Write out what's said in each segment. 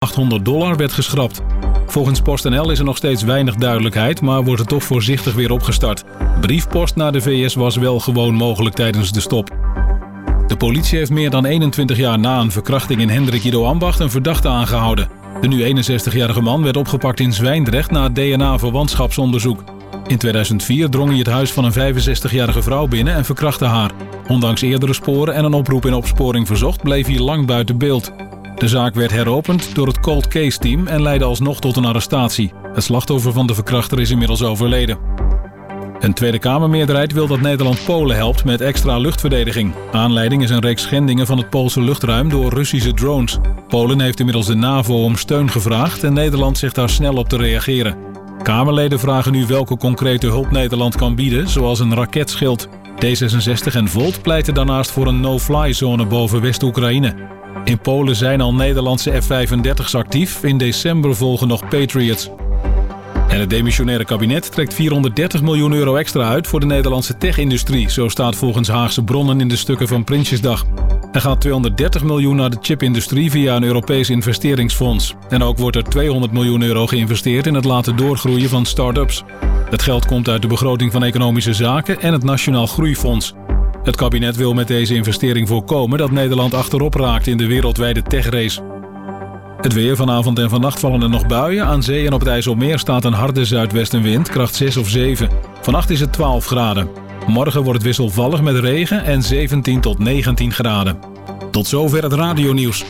$800 werd geschrapt. Volgens PostNL is er nog steeds weinig duidelijkheid, maar wordt het toch voorzichtig weer opgestart. Briefpost naar de VS was wel gewoon mogelijk tijdens de stop. De politie heeft meer dan 21 jaar na een verkrachting in Hendrik Ido Ambacht een verdachte aangehouden. De nu 61-jarige man werd opgepakt in Zwijndrecht na DNA-verwantschapsonderzoek. In 2004 drong hij het huis van een 65-jarige vrouw binnen en verkrachtte haar. Ondanks eerdere sporen en een oproep in opsporing verzocht bleef hij lang buiten beeld. De zaak werd heropend door het Cold Case Team en leidde alsnog tot een arrestatie. Het slachtoffer van de verkrachter is inmiddels overleden. Een Tweede Kamermeerderheid wil dat Nederland Polen helpt met extra luchtverdediging. Aanleiding is een reeks schendingen van het Poolse luchtruim door Russische drones. Polen heeft inmiddels de NAVO om steun gevraagd en Nederland zegt daar snel op te reageren. Kamerleden vragen nu welke concrete hulp Nederland kan bieden, zoals een raketschild. D66 en Volt pleiten daarnaast voor een no-fly-zone boven West-Oekraïne. In Polen zijn al Nederlandse F-35's actief. In december volgen nog Patriots. En het demissionaire kabinet trekt €430 miljoen extra uit voor de Nederlandse tech-industrie. Zo staat volgens Haagse bronnen in de stukken van Prinsjesdag. Er gaat €230 miljoen naar de chipindustrie via een Europees investeringsfonds. En ook wordt er €200 miljoen geïnvesteerd in het laten doorgroeien van start-ups. Het geld komt uit de begroting van Economische Zaken en het Nationaal Groeifonds. Het kabinet wil met deze investering voorkomen dat Nederland achterop raakt in de wereldwijde techrace. Het weer. Vanavond en vannacht vallen er nog buien. Aan zee en op het IJsselmeer staat een harde zuidwestenwind, kracht 6 of 7. Vannacht is het 12 graden. Morgen wordt het wisselvallig met regen en 17 tot 19 graden. Tot zover het radionieuws.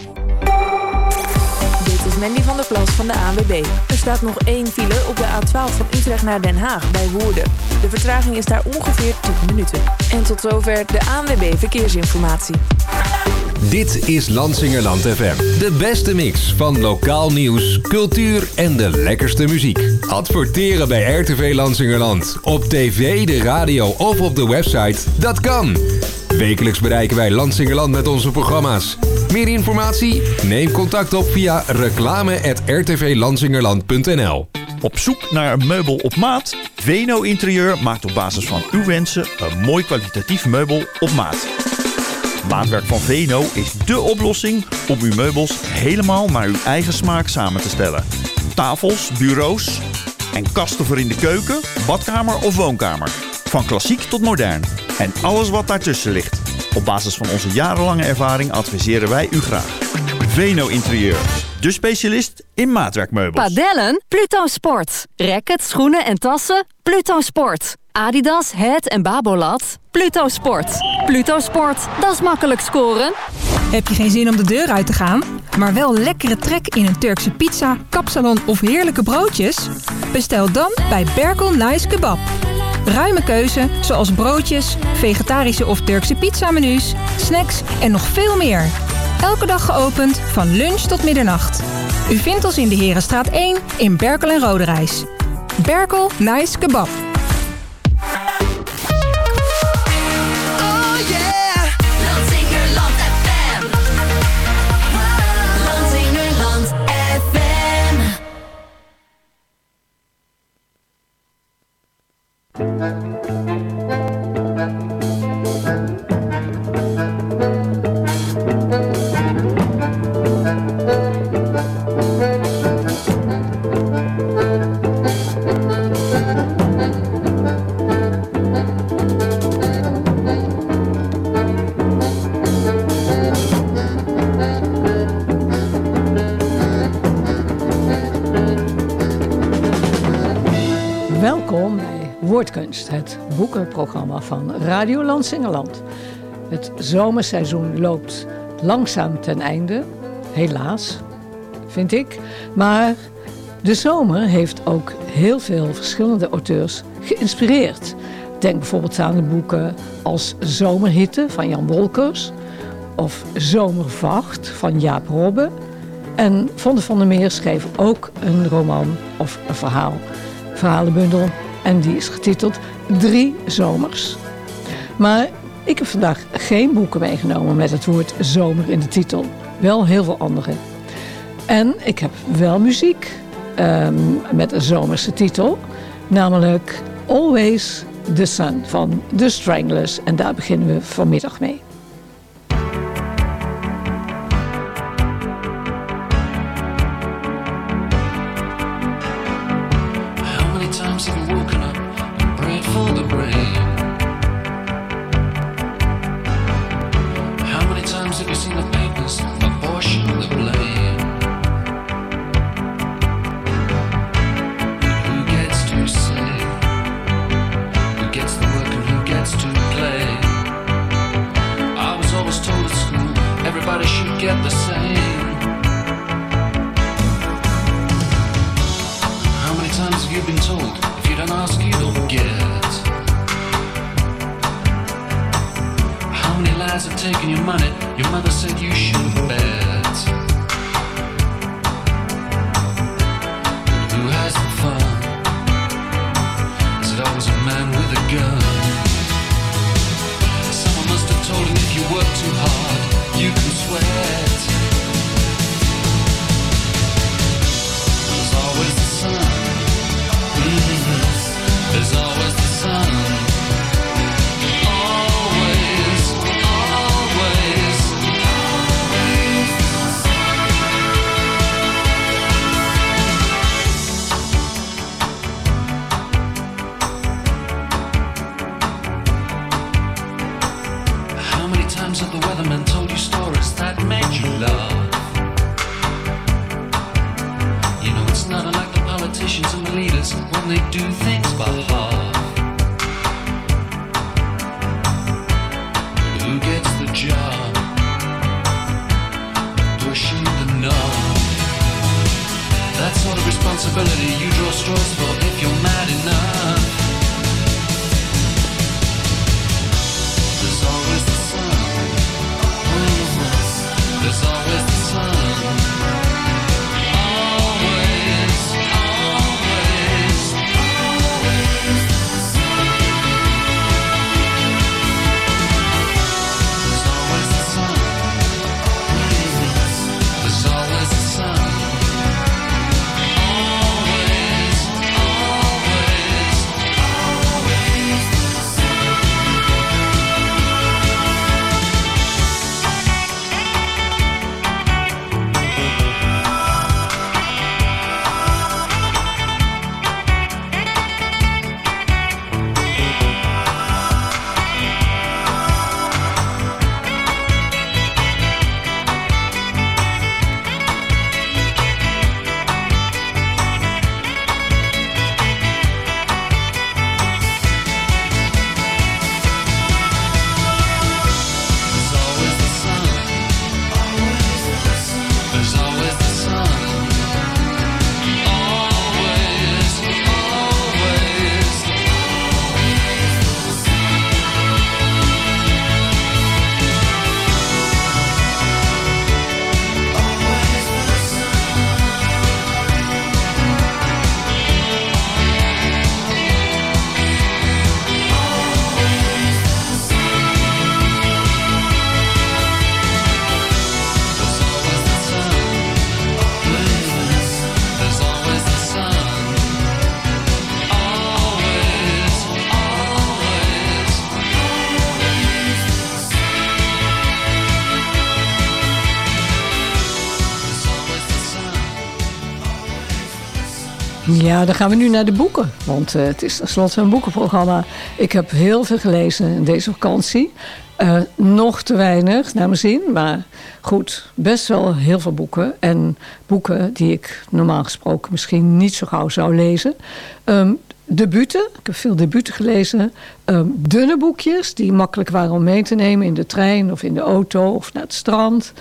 Dit is Mandy van der Plas van de ANWB. Er staat nog 1 file op de A12 van Utrecht naar Den Haag bij Woerden. De vertraging is daar ongeveer 10 minuten. En tot zover de ANWB Verkeersinformatie. Dit is Lansingerland FM. De beste mix van lokaal nieuws, cultuur en de lekkerste muziek. Adverteren bij RTV Lansingerland. Op tv, de radio of op de website. Dat kan. Wekelijks bereiken wij Lansingerland met onze programma's. Meer informatie? Neem contact op via reclame@rtvlansingerland.nl. Op zoek naar een meubel op maat? Veno Interieur maakt op basis van uw wensen een mooi kwalitatief meubel op maat. Maatwerk van Veno is dé oplossing om uw meubels helemaal naar uw eigen smaak samen te stellen. Tafels, bureaus en kasten voor in de keuken, badkamer of woonkamer. Van klassiek tot modern. En alles wat daartussen ligt. Op basis van onze jarenlange ervaring adviseren wij u graag. Veno Interieur. De specialist in maatwerkmeubels. Padellen? Pluto Sport. Rackets, schoenen en tassen? Pluto Sport. Adidas, Het en Babolat? Pluto Sport. Pluto Sport, dat is makkelijk scoren. Heb je geen zin om de deur uit te gaan, maar wel lekkere trek in een Turkse pizza, kapsalon of heerlijke broodjes? Bestel dan bij Berkel Nice Kebab. Ruime keuze, zoals broodjes, vegetarische of Turkse pizzamenu's, snacks en nog veel meer. Elke dag geopend van lunch tot middernacht. U vindt ons in de Herenstraat 1 in Berkel en Roderijs. Berkel Nice Kebab. Welkom bij Woordkunst, het boekenprogramma van Radio Lansingerland. Het zomerseizoen loopt langzaam ten einde, helaas, vind ik. Maar de zomer heeft ook heel veel verschillende auteurs geïnspireerd. Denk bijvoorbeeld aan de boeken als Zomerhitte van Jan Wolkers of Zomervacht van Jaap Robbe. En Vonde van der Meer schreef ook een roman of een verhalenbundel en die is getiteld 3 Zomers. Maar ik heb vandaag geen boeken meegenomen met het woord zomer in de titel. Wel heel veel andere. En ik heb wel muziek met een zomerse titel. Namelijk Always the Sun van The Stranglers. En daar beginnen we vanmiddag mee. taking your money. Your mother said you should bet. Who has the fun? Is it always a man with a gun? Someone must have told him if you work too hard, you can sweat. There's always the sun. There's always the sun. Always, always, always. How many times have the weathermen told you stories that made you laugh? You know it's not unlike the politicians and the leaders when they do things by half. Who gets the job? Pushing the knob. That sort of responsibility you draw straws for if you're mad enough. There's always the sun. There's always the sun. Ja, dan gaan we nu naar de boeken. Want het is tenslotte een boekenprogramma. Ik heb heel veel gelezen in deze vakantie. Nog te weinig, naar mijn zin. Maar goed, best wel heel veel boeken. En boeken die ik normaal gesproken misschien niet zo gauw zou lezen. Debuten, ik heb veel debuten gelezen. Dunne boekjes die makkelijk waren om mee te nemen in de trein of in de auto of naar het strand.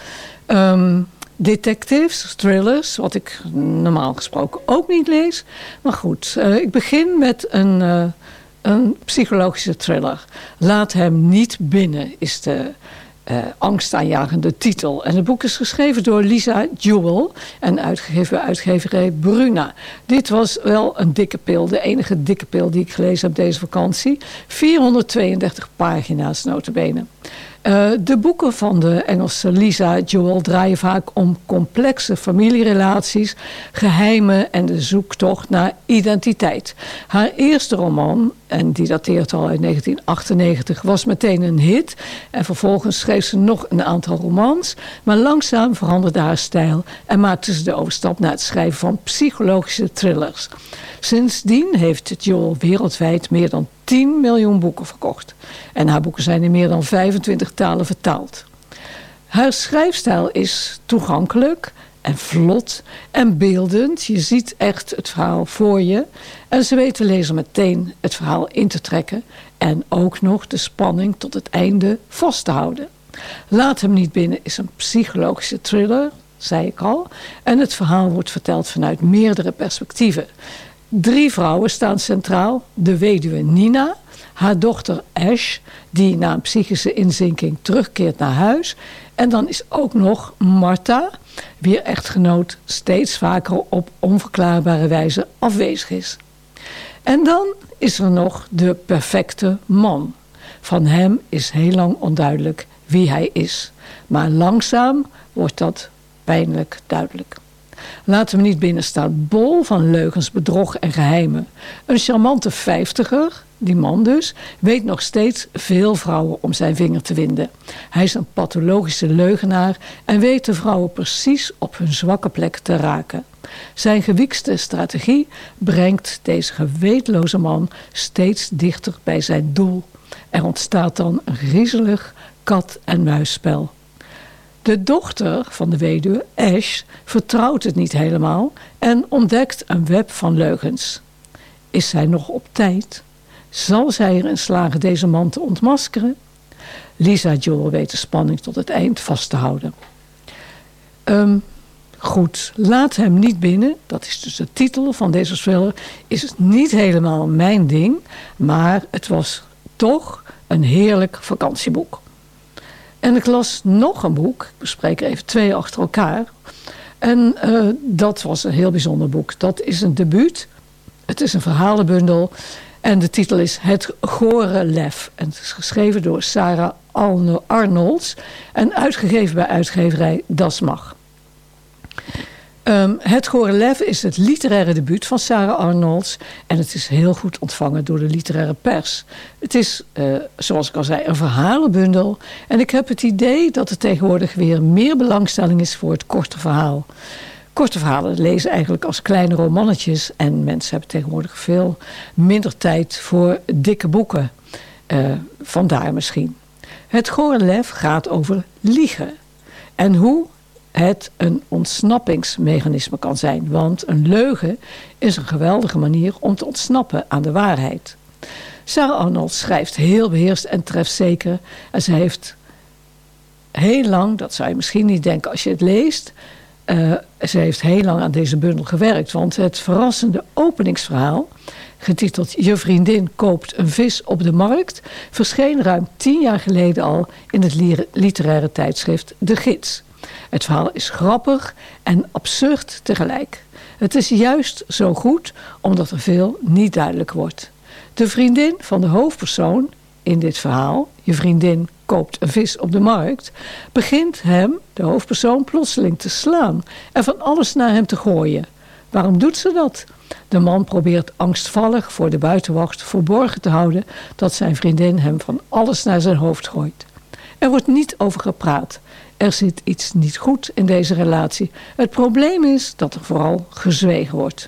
Detectives, thrillers, wat ik normaal gesproken ook niet lees. Maar goed, ik begin met een psychologische thriller. Laat hem niet binnen is de angstaanjagende titel. En het boek is geschreven door Lisa Jewell en uitgegeven bij uitgeverij Bruna. Dit was wel een dikke pil, de enige dikke pil die ik gelezen heb deze vakantie. 432 pagina's nota bene. De boeken van de Engelse Lisa Jewell draaien vaak om complexe familierelaties, geheimen en de zoektocht naar identiteit. Haar eerste roman, en die dateert al uit 1998, was meteen een hit. En vervolgens schreef ze nog een aantal romans. Maar langzaam veranderde haar stijl en maakte ze de overstap naar het schrijven van psychologische thrillers. Sindsdien heeft Jewell wereldwijd meer dan 10 miljoen boeken verkocht. En haar boeken zijn in meer dan 25 talen vertaald. Haar schrijfstijl is toegankelijk en vlot en beeldend. Je ziet echt het verhaal voor je. En ze weet de lezer meteen het verhaal in te trekken. En ook nog de spanning tot het einde vast te houden. Laat hem niet binnen is een psychologische thriller, zei ik al. En het verhaal wordt verteld vanuit meerdere perspectieven. 3 vrouwen staan centraal. De weduwe Nina, haar dochter Ash, die na een psychische inzinking terugkeert naar huis. En dan is ook nog Martha, wier echtgenoot steeds vaker op onverklaarbare wijze afwezig is. En dan is er nog de perfecte man. Van hem is heel lang onduidelijk wie hij is. Maar langzaam wordt dat pijnlijk duidelijk. Laten we niet binnenstaan bol van leugens, bedrog en geheimen. Een charmante 50er, die man dus, weet nog steeds veel vrouwen om zijn vinger te winden. Hij is een pathologische leugenaar en weet de vrouwen precies op hun zwakke plek te raken. Zijn gewiekste strategie brengt deze geweetloze man steeds dichter bij zijn doel. Er ontstaat dan een griezelig kat-en-muisspel. De dochter van de weduwe, Ash, vertrouwt het niet helemaal en ontdekt een web van leugens. Is zij nog op tijd? Zal zij erin slagen deze man te ontmaskeren? Lisa Joel weet de spanning tot het eind vast te houden. Goed, laat hem niet binnen. Dat is dus de titel van deze thriller. Is het niet helemaal mijn ding, maar het was toch een heerlijk vakantieboek. En ik las nog een boek. Ik bespreek er even 2 achter elkaar. En dat was een heel bijzonder boek. Dat is een debuut. Het is een verhalenbundel. En de titel is Het Gore Lef. En het is geschreven door Sarah Arnolds. En uitgegeven bij uitgeverij Das Mag. Het Gore Lef is het literaire debuut van Sarah Arnolds. En het is heel goed ontvangen door de literaire pers. Het is, zoals ik al zei, een verhalenbundel. En ik heb het idee dat er tegenwoordig weer meer belangstelling is voor het korte verhaal. Korte verhalen lezen eigenlijk als kleine romannetjes. En mensen hebben tegenwoordig veel minder tijd voor dikke boeken. Vandaar misschien. Het Gore Lef gaat over liegen. En hoe het een ontsnappingsmechanisme kan zijn. Want een leugen is een geweldige manier om te ontsnappen aan de waarheid. Sarah Arnold schrijft heel beheerst en trefzeker. En ze heeft heel lang, dat zou je misschien niet denken als je het leest, ze heeft heel lang aan deze bundel gewerkt. Want het verrassende openingsverhaal, getiteld Je vriendin koopt een vis op de markt, verscheen ruim 10 jaar geleden al in het literaire tijdschrift De Gids. Het verhaal is grappig en absurd tegelijk. Het is juist zo goed omdat er veel niet duidelijk wordt. De vriendin van de hoofdpersoon in dit verhaal, je vriendin koopt een vis op de markt, begint hem, de hoofdpersoon, plotseling te slaan en van alles naar hem te gooien. Waarom doet ze dat? De man probeert angstvallig voor de buitenwacht verborgen te houden dat zijn vriendin hem van alles naar zijn hoofd gooit. Er wordt niet over gepraat. Er zit iets niet goed in deze relatie. Het probleem is dat er vooral gezwegen wordt.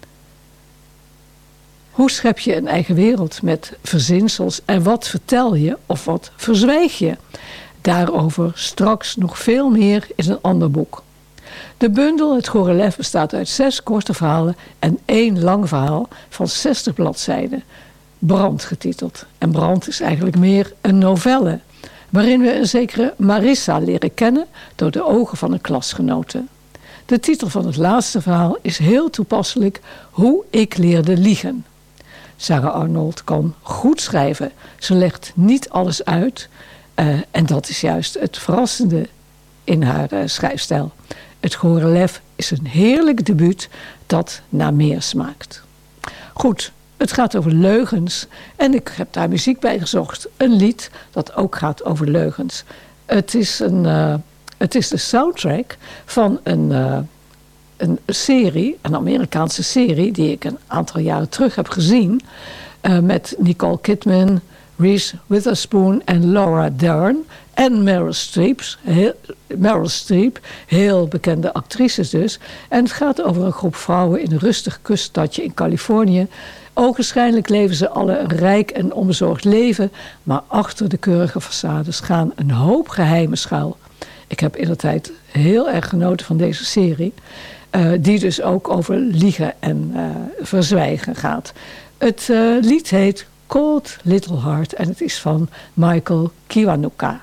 Hoe schep je een eigen wereld met verzinsels en wat vertel je of wat verzwijg je? Daarover straks nog veel meer in een ander boek. De bundel Het Gore Lef bestaat uit 6 korte verhalen en 1 lang verhaal van 60 bladzijden. Brand getiteld. En Brand is eigenlijk meer een novelle, waarin we een zekere Marissa leren kennen door de ogen van een klasgenote. De titel van het laatste verhaal is heel toepasselijk: Hoe ik leerde liegen. Sarah Arnold kan goed schrijven. Ze legt niet alles uit. En dat is juist het verrassende in haar schrijfstijl. Het Gore Lef is een heerlijk debuut dat naar meer smaakt. Goed, het gaat over leugens. En ik heb daar muziek bij gezocht. Een lied dat ook gaat over leugens. Het is de soundtrack van een serie, een Amerikaanse serie, die ik een aantal jaren terug heb gezien. Met Nicole Kidman, Reese Witherspoon en Laura Dern. En Meryl Streep, heel bekende actrices dus. En het gaat over een groep vrouwen in een rustig kuststadje in Californië. Ogenschijnlijk leven ze alle een rijk en onbezorgd leven, maar achter de keurige façades gaan een hoop geheimen schuil. Ik heb inderdaad heel erg genoten van deze serie, die dus ook over liegen en verzwijgen gaat. Het lied heet Cold Little Heart en het is van Michael Kiwanuka.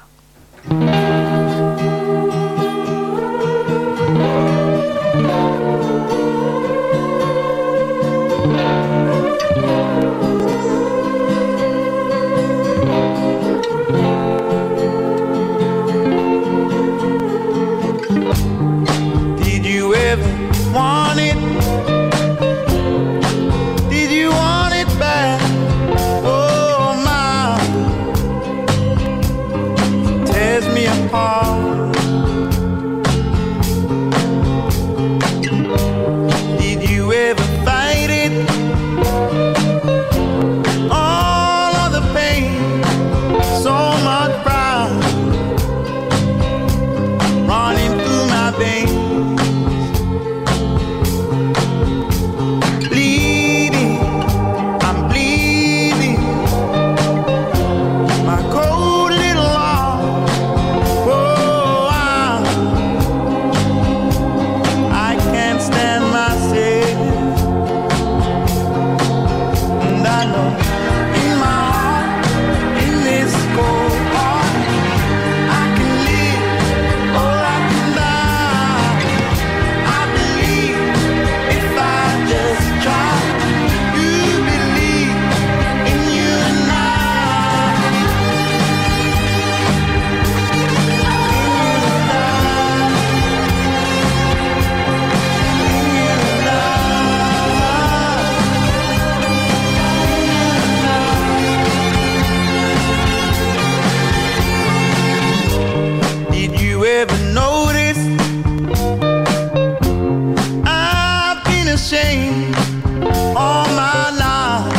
shame all my life.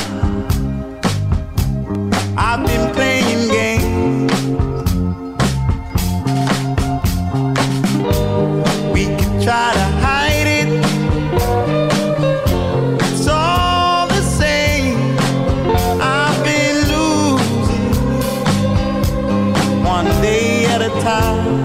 I've been playing games. We could try to hide it. It's all the same. I've been losing one day at a time.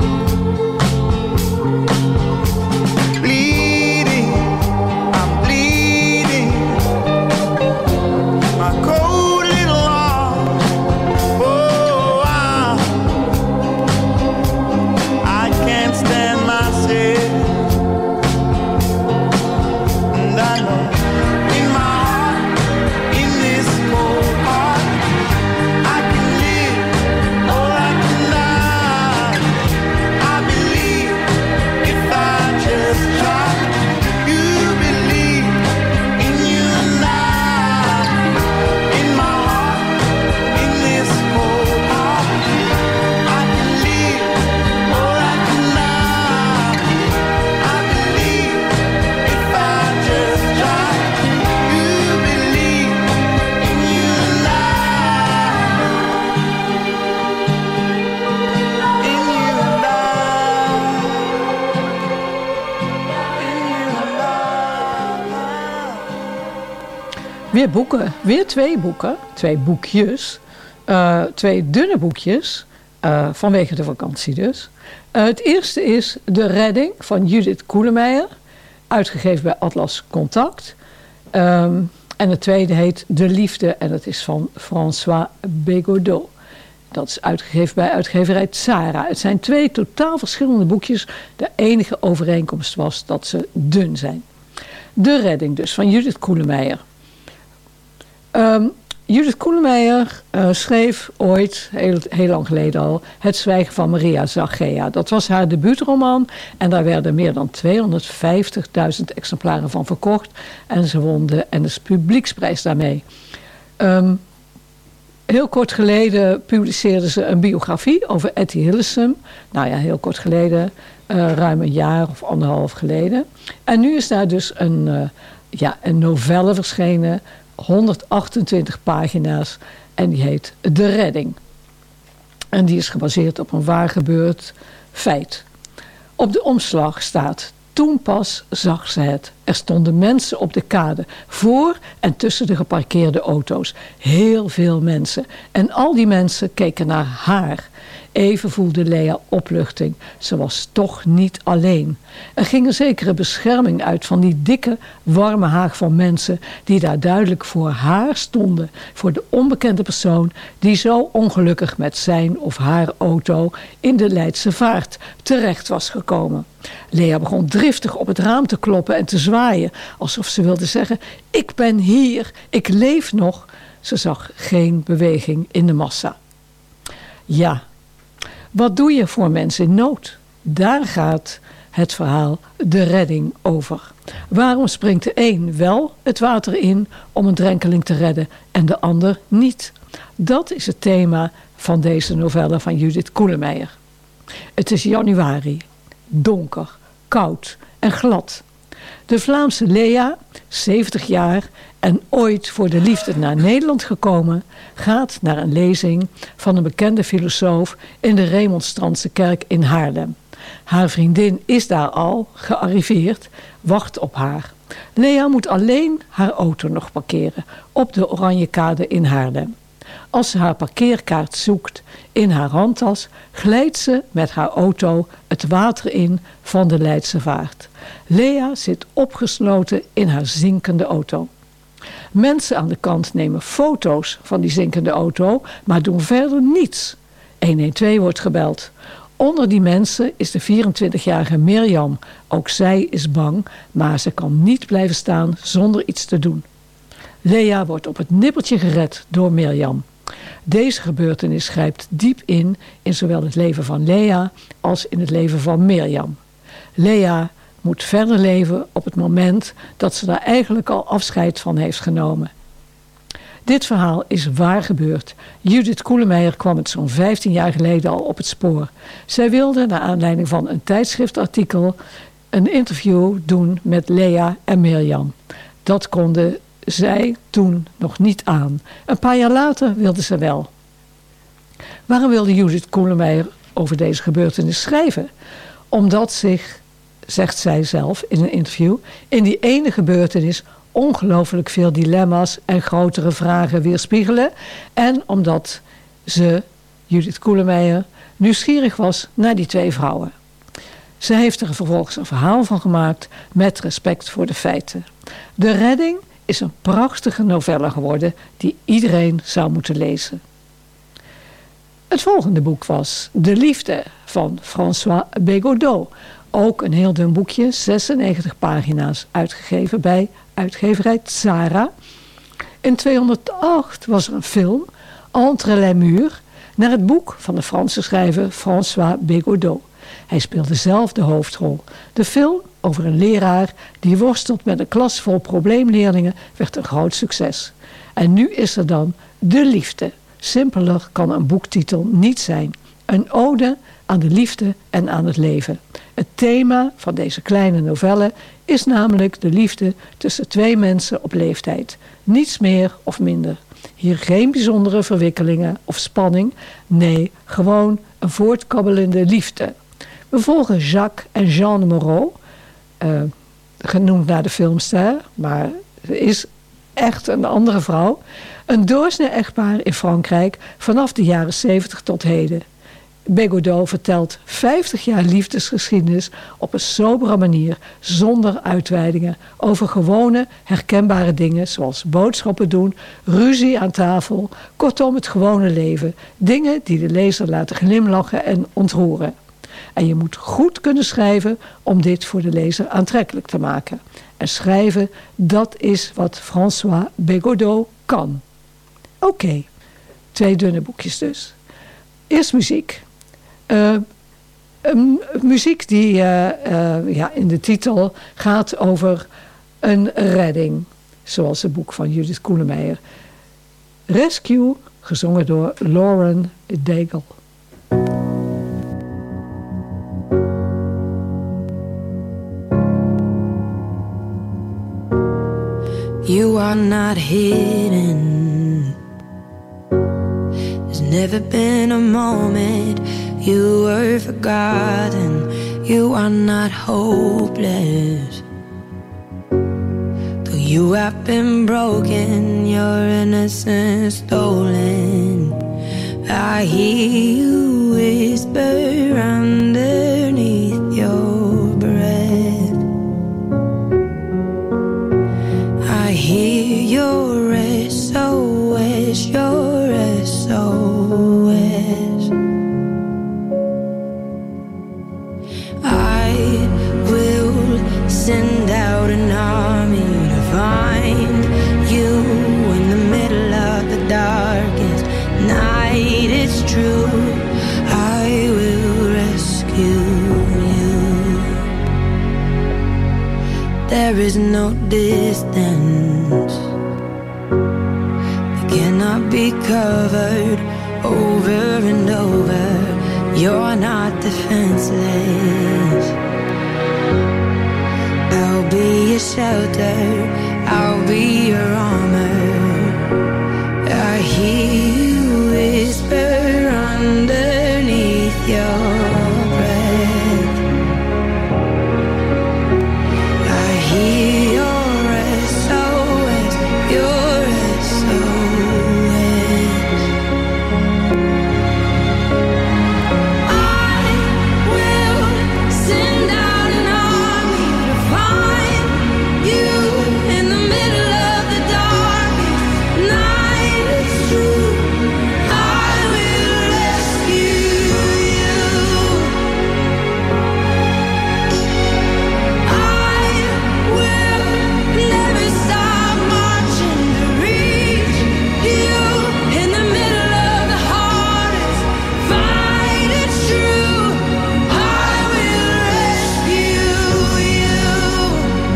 Weer boeken, weer 2 boeken, 2 boekjes, 2 dunne boekjes, vanwege de vakantie dus. Het eerste is De Redding van Judith Koelemeijer, uitgegeven bij Atlas Contact. En het tweede heet De Liefde en dat is van François Bégodeau. Dat is uitgegeven bij uitgeverij Tzara. Het zijn 2 totaal verschillende boekjes. De enige overeenkomst was dat ze dun zijn. De Redding dus, van Judith Koelemeijer. Judith Koelemeijer schreef ooit, heel lang geleden al, Het Zwijgen van Maria Zachea. Dat was haar debuutroman en daar werden meer dan 250.000 exemplaren van verkocht. En ze won de NS Publieksprijs daarmee. Heel kort geleden publiceerde ze een biografie over Etty Hillesum. Nou ja, heel kort geleden, ruim een jaar of 1,5 geleden. En nu is daar dus een novelle verschenen, 128 pagina's en die heet De Redding. En die is gebaseerd op een waar gebeurd feit. Op de omslag staat: toen pas zag ze het. Er stonden mensen op de kade, voor en tussen de geparkeerde auto's. Heel veel mensen. En al die mensen keken naar haar. Even voelde Lea opluchting. Ze was toch niet alleen. Er ging een zekere bescherming uit van die dikke, warme haag van mensen die daar duidelijk voor haar stonden. Voor de onbekende persoon die zo ongelukkig met zijn of haar auto in de Leidse Vaart terecht was gekomen. Lea begon driftig op het raam te kloppen en te zwaaien, alsof ze wilde zeggen: ik ben hier, ik leef nog. Ze zag geen beweging in de massa. Ja, wat doe je voor mensen in nood? Daar gaat het verhaal De Redding over. Waarom springt de een wel het water in om een drenkeling te redden en de ander niet? Dat is het thema van deze novelle van Judith Koelemeijer. Het is januari, donker, koud en glad. De Vlaamse Lea, 70 jaar en ooit voor de liefde naar Nederland gekomen, gaat naar een lezing van een bekende filosoof in de Remonstrantse kerk in Haarlem. Haar vriendin is daar al gearriveerd, wacht op haar. Lea moet alleen haar auto nog parkeren op de Oranjekade in Haarlem. Als ze haar parkeerkaart zoekt in haar handtas, glijdt ze met haar auto het water in van de Leidse Vaart. Lea zit opgesloten in haar zinkende auto. Mensen aan de kant nemen foto's van die zinkende auto, maar doen verder niets. 112 wordt gebeld. Onder die mensen is de 24-jarige Mirjam. Ook zij is bang, maar ze kan niet blijven staan zonder iets te doen. Lea wordt op het nippertje gered door Mirjam. Deze gebeurtenis grijpt diep in zowel het leven van Lea als in het leven van Mirjam. Lea moet verder leven op het moment dat ze daar eigenlijk al afscheid van heeft genomen. Dit verhaal is waar gebeurd. Judith Koelemeijer kwam het zo'n 15 jaar geleden al op het spoor. Zij wilde, naar aanleiding van een tijdschriftartikel, een interview doen met Lea en Mirjam. Dat konden zij toen nog niet aan. Een paar jaar later wilde ze wel. Waarom wilde Judith Koelemeijer over deze gebeurtenis schrijven? Omdat zich, zegt zij zelf in een interview, in die ene gebeurtenis ongelooflijk veel dilemma's en grotere vragen weerspiegelen. En omdat ze, Judith Koelemeijer, nieuwsgierig was naar die twee vrouwen. Ze heeft er vervolgens een verhaal van gemaakt met respect voor de feiten. De Redding is een prachtige novelle geworden die iedereen zou moeten lezen. Het volgende boek was De Liefde van François Bégodeau. Ook een heel dun boekje, 96 pagina's, uitgegeven bij uitgeverij Tzara. In 208 was er een film, Entre les murs, naar het boek van de Franse schrijver François Bégodeau. Hij speelde zelf de hoofdrol. De film over een leraar die worstelt met een klas vol probleemleerlingen werd een groot succes. En nu is er dan De Liefde. Simpeler kan een boektitel niet zijn. Een ode aan de liefde en aan het leven. Het thema van deze kleine novelle is namelijk de liefde tussen twee mensen op leeftijd. Niets meer of minder. Hier geen bijzondere verwikkelingen of spanning. Nee, gewoon een voortkabbelende liefde. We volgen Jacques en Jeanne Moreau, genoemd naar de filmster, maar ze is echt een andere vrouw. Een doorsnee echtpaar in Frankrijk vanaf de jaren 70 tot heden. Bégodeau vertelt 50 jaar liefdesgeschiedenis op een sobere manier, zonder uitweidingen, over gewone, herkenbare dingen zoals boodschappen doen, ruzie aan tafel, kortom het gewone leven. Dingen die de lezer laten glimlachen en ontroeren. En je moet goed kunnen schrijven om dit voor de lezer aantrekkelijk te maken. En schrijven, dat is wat François Bégodeau kan. Oké, 2 dunne boekjes dus. Eerst muziek. Muziek die in de titel gaat over een redding. Zoals het boek van Judith Koelemeijer. Rescue, gezongen door Lauren Daigle. You are not hidden. There's never been a moment you were forgotten. You are not hopeless. Though you have been broken, your innocence stolen. I hear you whisper underneath your breath. I hear your SOS, your SOS. I will send out an army to find you in the middle of the darkest night. It's true, I will rescue you. There is no distance that cannot be covered over and over. You're not defenseless. I'll be your shelter, I'll be your armor. I hear you whisper underneath your breath. I hear your SOS, your SOS. I will send out an army to find you in the middle of the darkest night. It's true, I will rescue you. I will never stop marching to reach you in the middle of the hardest fight. It's true, I will rescue you.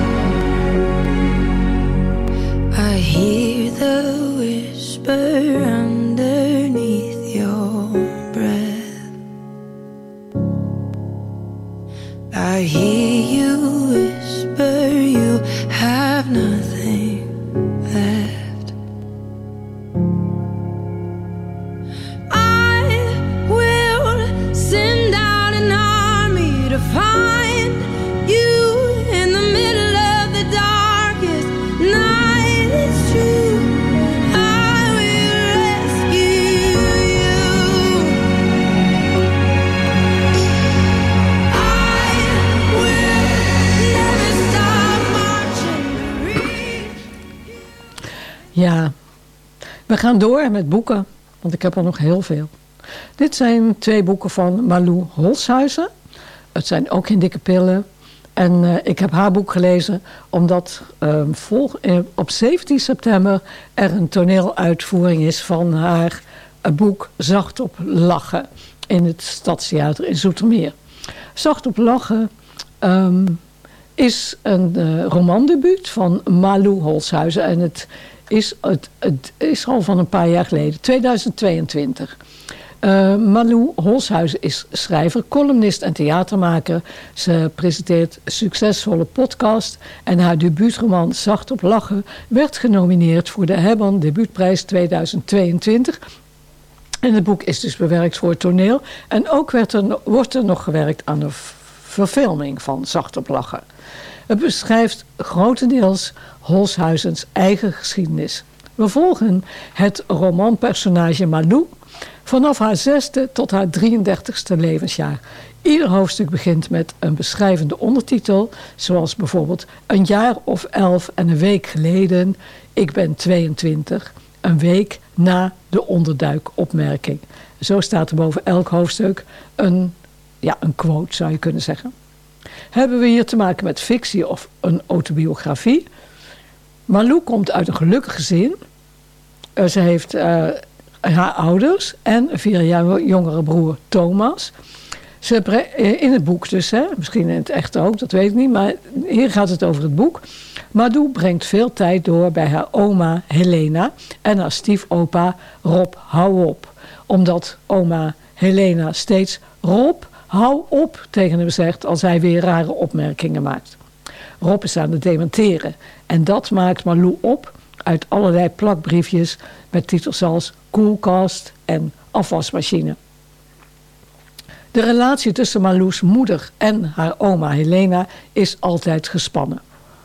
I hear the whisper underneath your breath. I hear you Ja, we gaan door met boeken, want ik heb er nog heel veel. Dit zijn 2 boeken van Malou Holshuizen. Het zijn ook geen dikke pillen. En ik heb haar boek gelezen omdat op 17 september er een toneeluitvoering is van haar boek Zacht op lachen in het Stadstheater in Zoetermeer. Zacht op lachen is een romandebuut van Malou Holshuizen en het is al van een paar jaar geleden, 2022. Malou Holshuizen is schrijver, columnist en theatermaker. Ze presenteert succesvolle podcast en haar debuutroman Zacht op lachen werd genomineerd voor de Hebban Debuutprijs 2022. En het boek is dus bewerkt voor het toneel en ook wordt er nog gewerkt aan de verfilming van Zacht op lachen. Het beschrijft grotendeels Holshuizens eigen geschiedenis. We volgen het romanpersonage Malou vanaf haar 6e tot haar 33ste levensjaar. Ieder hoofdstuk begint met een beschrijvende ondertitel, zoals bijvoorbeeld een jaar of 11 en een week geleden, ik ben 22, een week na de onderduikopmerking. Zo staat er boven elk hoofdstuk een quote, zou je kunnen zeggen. Hebben we hier te maken met fictie of een autobiografie? Malou komt uit een gelukkig gezin. Ze heeft haar ouders en een 4 jaar jongere broer Thomas. In het boek dus, misschien in het echt ook, dat weet ik niet. Maar hier gaat het over het boek. Malou brengt veel tijd door bij haar oma Helena en haar stiefopa Rob Houop. Omdat oma Helena steeds Rob, hou op tegen hem zegt als hij weer rare opmerkingen maakt. Rob is aan het dementeren en dat maakt Malou op uit allerlei plakbriefjes met titels als koelkast en afwasmachine. De relatie tussen Malou's moeder en haar oma Helena is altijd gespannen.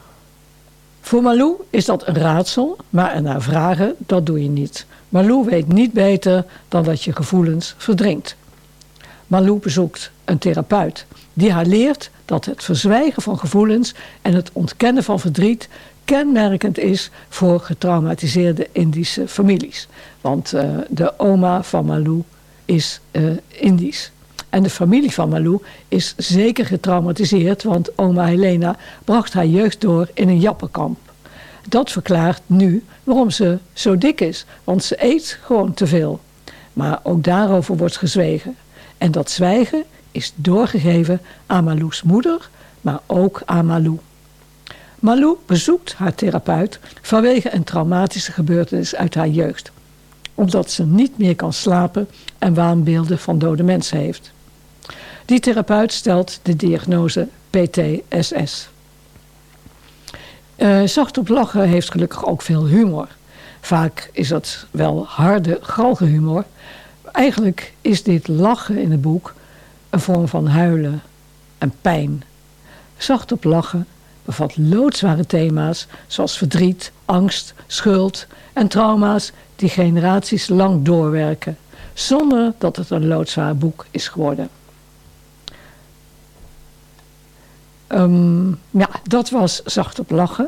Voor Malou is dat een raadsel, maar ernaar vragen, dat doe je niet. Malou weet niet beter dan dat je gevoelens verdrinkt. Malou bezoekt een therapeut die haar leert dat het verzwijgen van gevoelens en het ontkennen van verdriet kenmerkend is voor getraumatiseerde Indische families. Want de oma van Malou is Indisch. En de familie van Malou is zeker getraumatiseerd, want oma Helena bracht haar jeugd door in een jappenkamp. Dat verklaart nu waarom ze zo dik is, want ze eet gewoon te veel. Maar ook daarover wordt gezwegen. En dat zwijgen is doorgegeven aan Malou's moeder, maar ook aan Malou. Malou bezoekt haar therapeut vanwege een traumatische gebeurtenis uit haar jeugd. Omdat ze niet meer kan slapen en waanbeelden van dode mensen heeft. Die therapeut stelt de diagnose PTSS. Zacht op lachen heeft gelukkig ook veel humor. Vaak is dat wel harde, galgenhumor. Eigenlijk is dit lachen in het boek een vorm van huilen en pijn. Zacht op lachen bevat loodzware thema's zoals verdriet, angst, schuld en trauma's die generaties lang doorwerken, zonder dat het een loodzwaar boek is geworden. Dat was Zacht op lachen.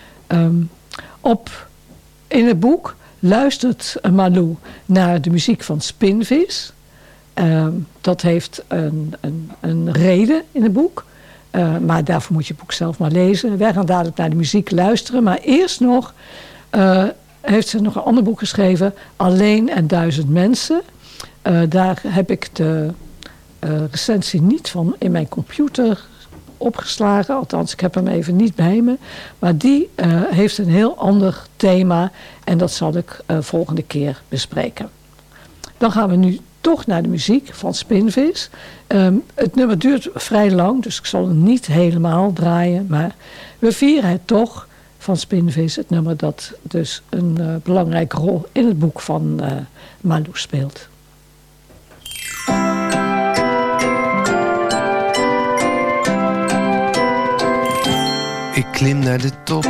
In het boek luistert Malou naar de muziek van Spinvis. Dat heeft een reden in het boek. Maar daarvoor moet je het boek zelf maar lezen. Wij gaan dadelijk naar de muziek luisteren. Maar eerst nog heeft ze nog een ander boek geschreven. Alleen en 1000 mensen. Daar heb ik de recensie niet van in mijn computer opgeslagen. Althans, ik heb hem even niet bij me. Maar die heeft een heel ander thema. En dat zal ik volgende keer bespreken. Dan gaan we nu toch naar de muziek van Spinvis. Het nummer duurt vrij lang, dus ik zal het niet helemaal draaien. Maar we vieren het toch van Spinvis. Het nummer dat dus een belangrijke rol in het boek van Malou speelt. Ik klim naar de top,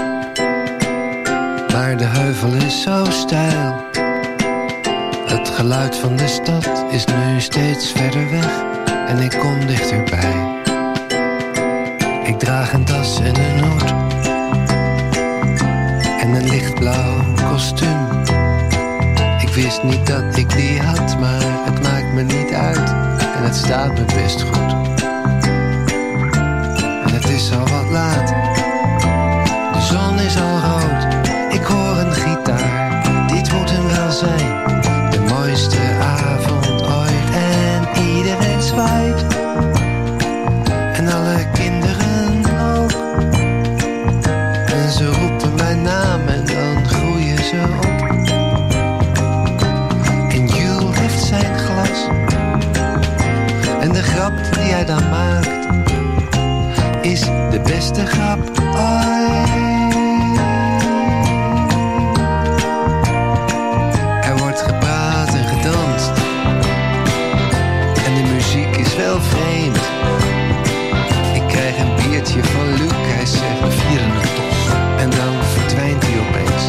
maar de heuvel is zo steil. Het geluid van de stad is nu steeds verder weg en ik kom dichterbij. Ik draag een tas en een hoed en een lichtblauw kostuum. Ik wist niet dat ik die had, maar het maakt me niet uit. En het staat me best goed. En het is al wat laat. De zon is al rood. Ik hoor een gitaar. Dit moet hem wel zijn. De mooiste avond ooit. En iedereen zwaait. En alle kinderen ook. En ze roepen mijn naam en dan groeien ze op. En Jules heeft zijn glas. En de grap die hij dan maakt is de beste grap ooit. Er wordt gepraat en gedanst. En de muziek is wel vreemd. Ik krijg een biertje van Luc. Hij zegt we vieren het toch. En dan verdwijnt hij opeens.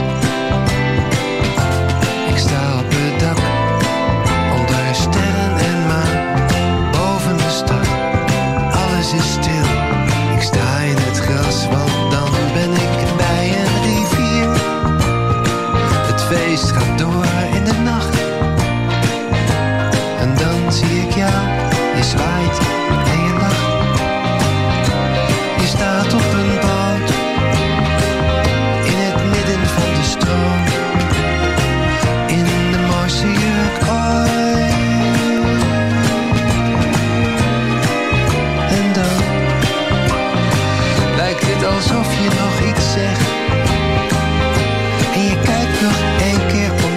Ik sta op het dak. Onder sterren en maan. Boven de stad. Alles is stil. Ik sta in het gras, want dan ben ik bij een rivier. Het feest gaat door in de nacht. En dan zie ik jou. Je zwaait en je lacht. Je staat op een boot. In het midden van de stroom. In de mooiste jurk ooit. En dan lijkt het alsof je nog iets zegt. En je kijkt nog 1 keer om.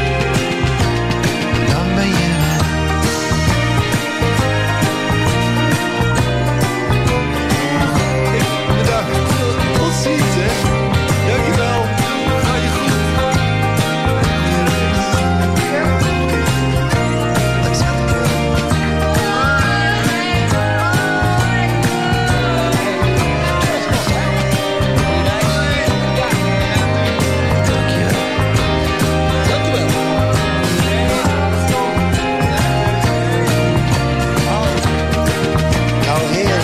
Dan ben je weg. Bedankt. Tot ziens, hè. Dankjewel. Ga je goed. Nou, heel.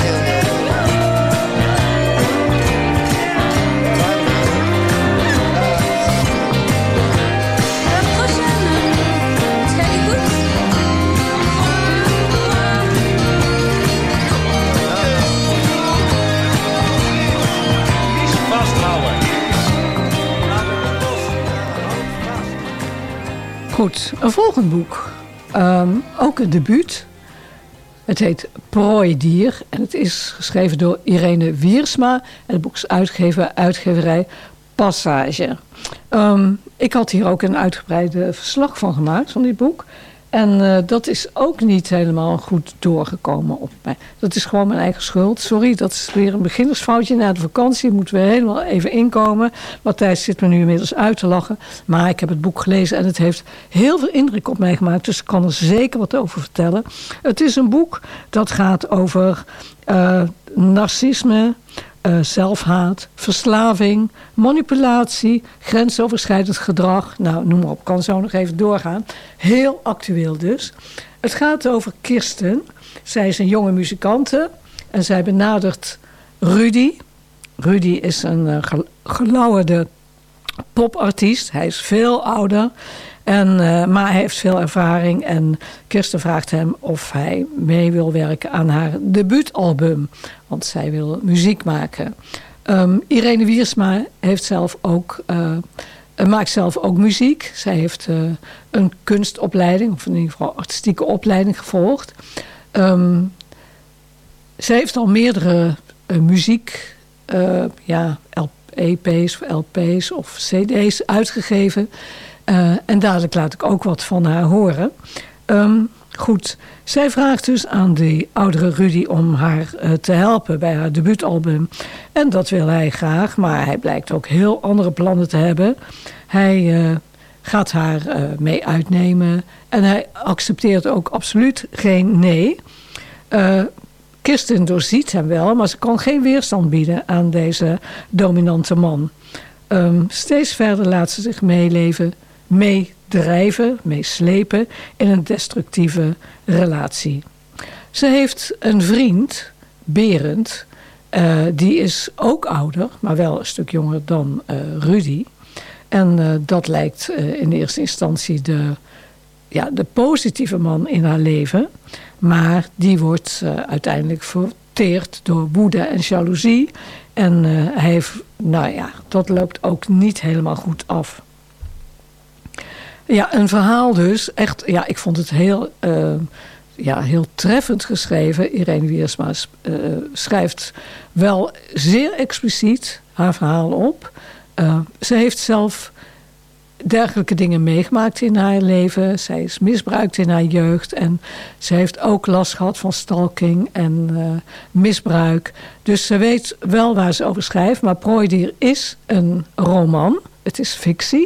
Goed, een volgend boek. Ook een debuut. Het heet Prooidier en het is geschreven door Irene Wiersma. En het boek is uitgeverij Passage. Ik had hier ook een uitgebreide verslag van gemaakt, van dit boek. En dat is ook niet helemaal goed doorgekomen op mij. Dat is gewoon mijn eigen schuld. Sorry, dat is weer een beginnersfoutje. Na de vakantie moeten we helemaal even inkomen. Matthijs zit me nu inmiddels uit te lachen. Maar ik heb het boek gelezen en het heeft heel veel indruk op mij gemaakt. Dus ik kan er zeker wat over vertellen. Het is een boek dat gaat over narcisme, zelfhaat, verslaving, manipulatie, grensoverschrijdend gedrag. Nou, noem maar op, kan zo nog even doorgaan. Heel actueel dus. Het gaat over Kirsten. Zij is een jonge muzikante en zij benadert Rudy. Rudy is een gelauwerde popartiest. Hij is veel ouder. Maar hij heeft veel ervaring en Kirsten vraagt hem of hij mee wil werken aan haar debuutalbum. Want zij wil muziek maken. Irene Wiersma heeft maakt zelf ook muziek. Zij heeft een kunstopleiding, of in ieder geval artistieke opleiding gevolgd. Zij heeft al meerdere muziek, EP's of LP's of CD's uitgegeven. En dadelijk laat ik ook wat van haar horen. Goed, zij vraagt dus aan die oudere Rudy om haar te helpen bij haar debuutalbum. En dat wil hij graag, maar hij blijkt ook heel andere plannen te hebben. Hij gaat haar mee uitnemen en hij accepteert ook absoluut geen nee. Kirsten doorziet hem wel, maar ze kan geen weerstand bieden aan deze dominante man. Steeds verder laat ze zich meedrijven, meeslepen in een destructieve relatie. Ze heeft een vriend, Berend, die is ook ouder, maar wel een stuk jonger dan Rudy. En dat lijkt in eerste instantie de positieve man in haar leven. Maar die wordt uiteindelijk verteerd door woede en jaloezie. En dat loopt ook niet helemaal goed af. Ja, een verhaal dus. Echt, ja, ik vond het heel treffend geschreven. Irene Wiersma schrijft wel zeer expliciet haar verhaal op. Ze heeft zelf dergelijke dingen meegemaakt in haar leven. Zij is misbruikt in haar jeugd. En ze heeft ook last gehad van stalking en misbruik. Dus ze weet wel waar ze over schrijft. Maar Prooidier is een roman. Het is fictie.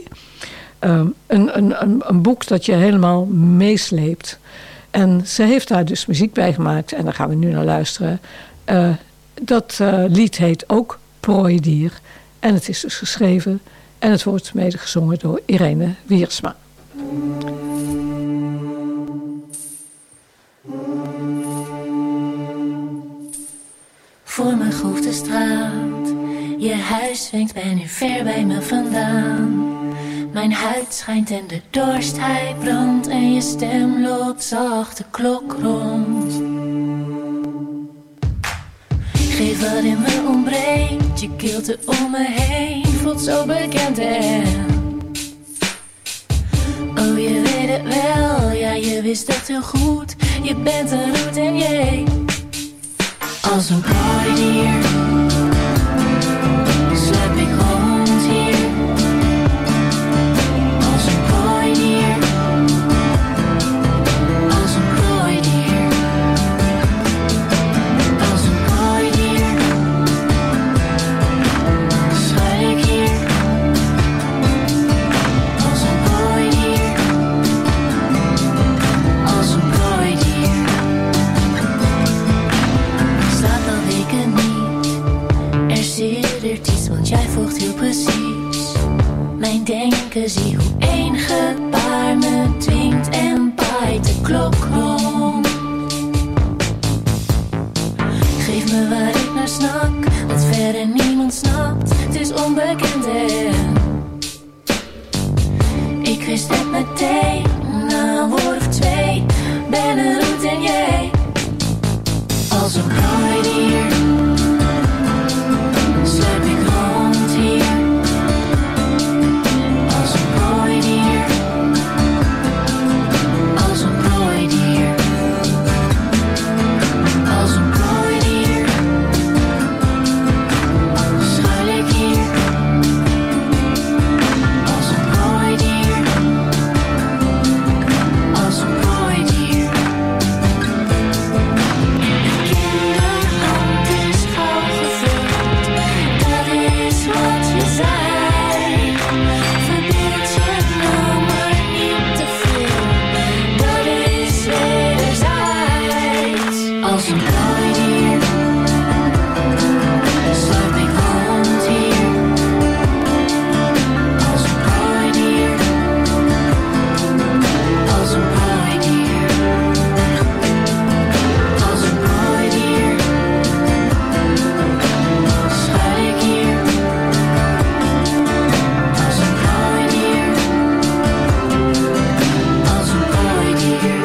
Een boek dat je helemaal meesleept. En ze heeft daar dus muziek bij gemaakt. En daar gaan we nu naar luisteren. Dat lied heet ook Prooidier. En het is dus geschreven. En het wordt mede gezongen door Irene Wiersma. Voor mijn groef de straat. Je huis zwingt bijna ver bij me vandaan. Mijn huid schijnt en de dorst hij brandt. En je stem loopt zacht de klok rond. Geef wat in me ontbreekt. Je kilte om me heen voelt zo bekend en oh, je weet het wel. Ja, je wist dat heel goed. Je bent een roet en je als een prooidier sluip ik rond hier. Als een prooidier. Als een prooidier. Als een prooidier schuil ik hier. Als een prooidier. Als een prooidier. Slaap al weken niet. Er zit iets, want jij volgt heel precies mijn denken. Zie hoe één gebaar me dwingt en paait de klok rond. Geef me waar ik naar snak, wat verder niemand snapt. Het is onbekend en ik wist het meteen. Na een woord of twee ben een roet en jij als een prooidier sluip ik rond hier. Als een prooidier. Als een prooidier. Als een prooidier schuil ik hier. Als een prooidier. Als een prooidier. Kinderhand is gauw gevuld, dat is wat je zei. Verbeeld je nou maar niet te veel, dat is wederzijds. Als een prooidier sluip ik rond hier. Als een prooidier. Als een prooidier. Als een prooidier schuil ik hier. Als een prooidier. Als een prooidier.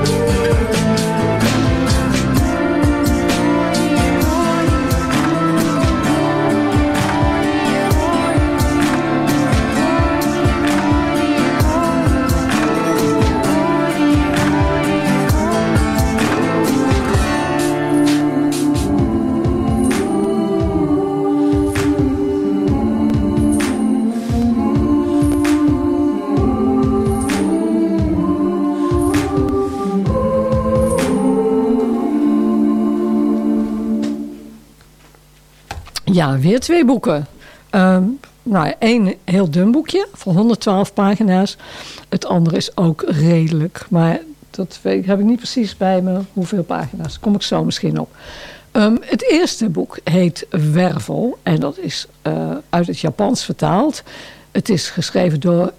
Ja, weer 2 boeken. Één heel dun boekje van 112 pagina's. Het andere is ook redelijk. Maar dat heb ik niet precies bij me. Hoeveel pagina's? Daar kom ik zo misschien op. Het eerste boek heet Wervel. En dat is uit het Japans vertaald. Het is geschreven door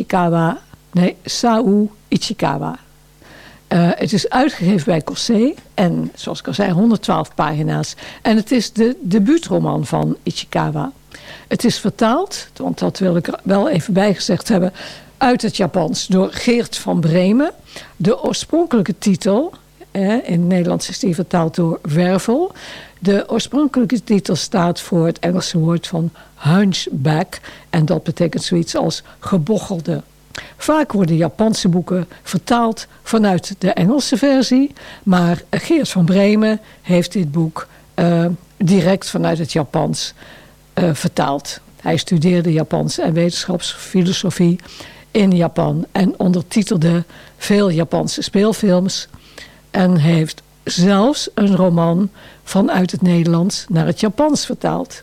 Sao Ichikawa. Het is uitgegeven bij Cossé. En zoals ik al zei, 112 pagina's. En het is de debuutroman van Ichikawa. Het is vertaald, want dat wil ik er wel even bijgezegd hebben, uit het Japans door Geert van Bremen. De oorspronkelijke titel, in het Nederlands is die vertaald door Wervel. De oorspronkelijke titel staat voor het Engelse woord van hunchback. En dat betekent zoiets als gebochelde. Vaak worden Japanse boeken vertaald vanuit de Engelse versie. Maar Geert van Bremen heeft dit boek direct vanuit het Japans vertaald. Hij studeerde Japans en wetenschapsfilosofie in Japan. En ondertitelde veel Japanse speelfilms. En heeft zelfs een roman vanuit het Nederlands naar het Japans vertaald.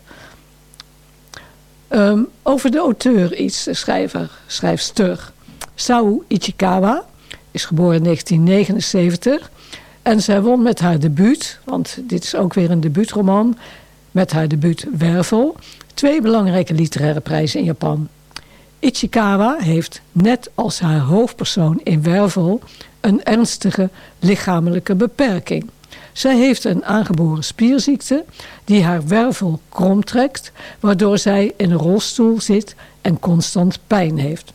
Over de auteur iets, de schrijfster. Sao Ichikawa is geboren in 1979. En zij won met haar debuut, want dit is ook weer een debuutroman, met haar debuut Wervel, 2 belangrijke literaire prijzen in Japan. Ichikawa heeft, net als haar hoofdpersoon in Wervel, een ernstige lichamelijke beperking. Zij heeft een aangeboren spierziekte die haar wervel krom trekt, waardoor zij in een rolstoel zit en constant pijn heeft.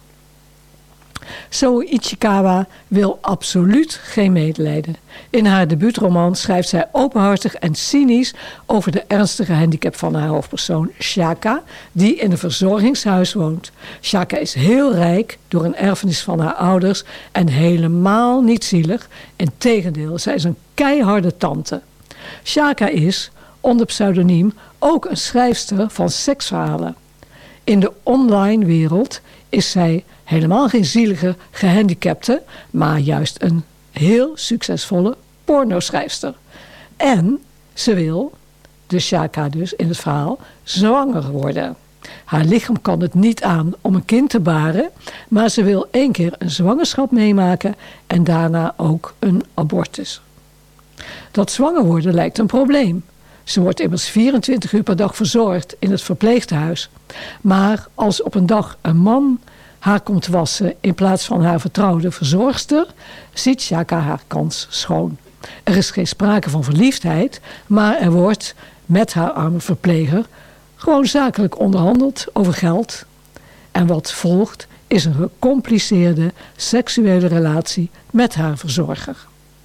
Sao Ichikawa wil absoluut geen medelijden. In haar debuutroman schrijft zij openhartig en cynisch over de ernstige handicap van haar hoofdpersoon Shaka, die in een verzorgingshuis woont. Shaka is heel rijk door een erfenis van haar ouders en helemaal niet zielig. Integendeel, zij is een keiharde tante. Shaka is, onder pseudoniem, ook een schrijfster van seksverhalen. In de online wereld is zij helemaal geen zielige gehandicapte, maar juist een heel succesvolle pornoschrijfster. En ze wil, de Shaka dus in het verhaal, zwanger worden. Haar lichaam kan het niet aan om een kind te baren, maar ze wil 1 keer een zwangerschap meemaken en daarna ook een abortus. Dat zwanger worden lijkt een probleem. Ze wordt immers 24 uur per dag verzorgd in het verpleeghuis. Maar als op een dag een man haar komt wassen in plaats van haar vertrouwde verzorgster, ziet Shaka haar kans schoon. Er is geen sprake van verliefdheid, maar er wordt met haar arme verpleger gewoon zakelijk onderhandeld over geld. En wat volgt is een gecompliceerde seksuele relatie met haar verzorger.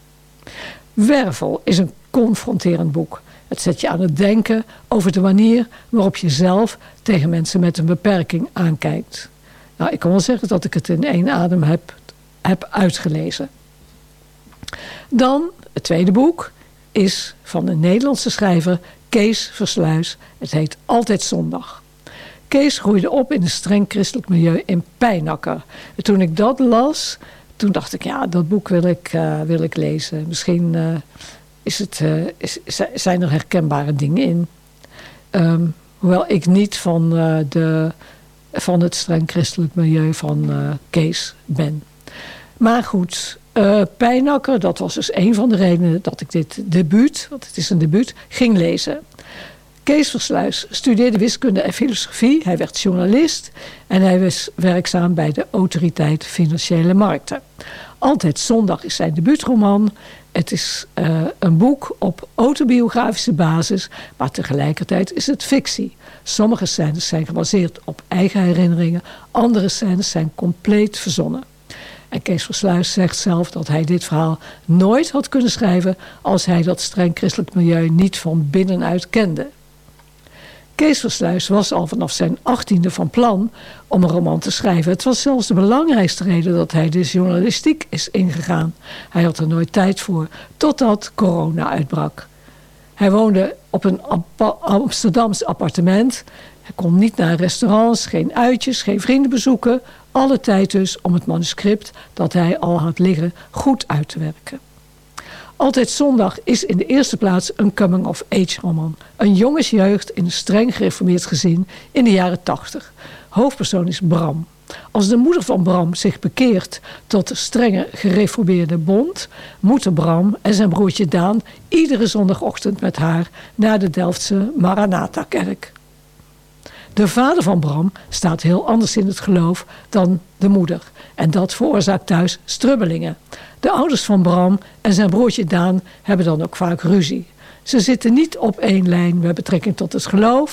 Wervel is een confronterend boek. Het zet je aan het denken over de manier waarop je zelf tegen mensen met een beperking aankijkt. Nou, ik kan wel zeggen dat ik het in 1 adem heb uitgelezen. Dan, het tweede boek, is van de Nederlandse schrijver Kees Versluis. Het heet Altijd Zondag. Kees groeide op in een streng christelijk milieu in Pijnacker. En toen ik dat las, toen dacht ik, ja, dat boek wil ik lezen. Misschien zijn er herkenbare dingen in. Hoewel ik niet van het streng christelijk milieu van Kees ben. Maar goed, Pijnacker, dat was dus een van de redenen dat ik dit debuut, want het is een debuut, ging lezen. Kees Versluis studeerde wiskunde en filosofie. Hij werd journalist en hij was werkzaam bij de Autoriteit Financiële Markten. Altijd Zondag is zijn debuutroman. Het is een boek op autobiografische basis, maar tegelijkertijd is het fictie. Sommige scènes zijn gebaseerd op eigen herinneringen, andere scènes zijn compleet verzonnen. En Kees Versluis zegt zelf dat hij dit verhaal nooit had kunnen schrijven als hij dat streng christelijk milieu niet van binnenuit kende. Kees Versluis was al vanaf zijn 18e van plan om een roman te schrijven. Het was zelfs de belangrijkste reden dat hij de journalistiek is ingegaan. Hij had er nooit tijd voor, totdat corona uitbrak. Hij woonde op een Amsterdams appartement. Hij kon niet naar restaurants, geen uitjes, geen vrienden bezoeken. Alle tijd dus om het manuscript dat hij al had liggen goed uit te werken. Altijd Zondag is in de eerste plaats een coming-of-age roman. Een jongensjeugd in een streng gereformeerd gezin in de jaren 80. Hoofdpersoon is Bram. Als de moeder van Bram zich bekeert tot de strenge gereformeerde bond, moeten Bram en zijn broertje Daan iedere zondagochtend met haar naar de Delftse Maranatha-kerk. De vader van Bram staat heel anders in het geloof dan de moeder. En dat veroorzaakt thuis strubbelingen. De ouders van Bram en zijn broertje Daan hebben dan ook vaak ruzie. Ze zitten niet op één lijn met betrekking tot het geloof.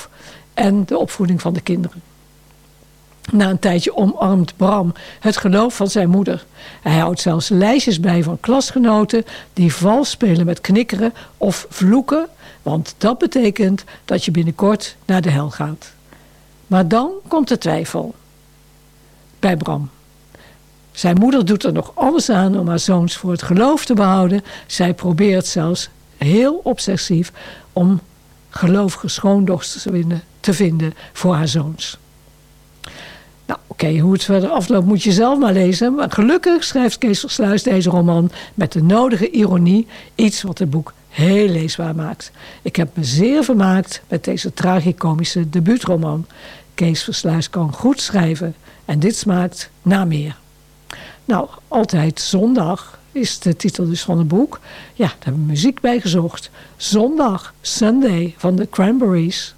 en de opvoeding van de kinderen. Na een tijdje omarmt Bram het geloof van zijn moeder. Hij houdt zelfs lijstjes bij van klasgenoten die vals spelen met knikkeren of vloeken, want dat betekent dat je binnenkort naar de hel gaat. Maar dan komt de twijfel bij Bram. Zijn moeder doet er nog alles aan om haar zoons voor het geloof te behouden. Zij probeert zelfs heel obsessief om gelovige schoondochters te vinden voor haar zoons. Nou, oké, hoe het verder afloopt moet je zelf maar lezen. Maar gelukkig schrijft Kees Versluis deze roman met de nodige ironie. Iets wat het boek heel leesbaar maakt. Ik heb me zeer vermaakt met deze tragicomische debuutroman. Kees Versluis kan goed schrijven en dit smaakt naar meer. Nou, Altijd Zondag is de titel dus van het boek. Ja, daar hebben we muziek bij gezocht. Zondag, Sunday van de Cranberries.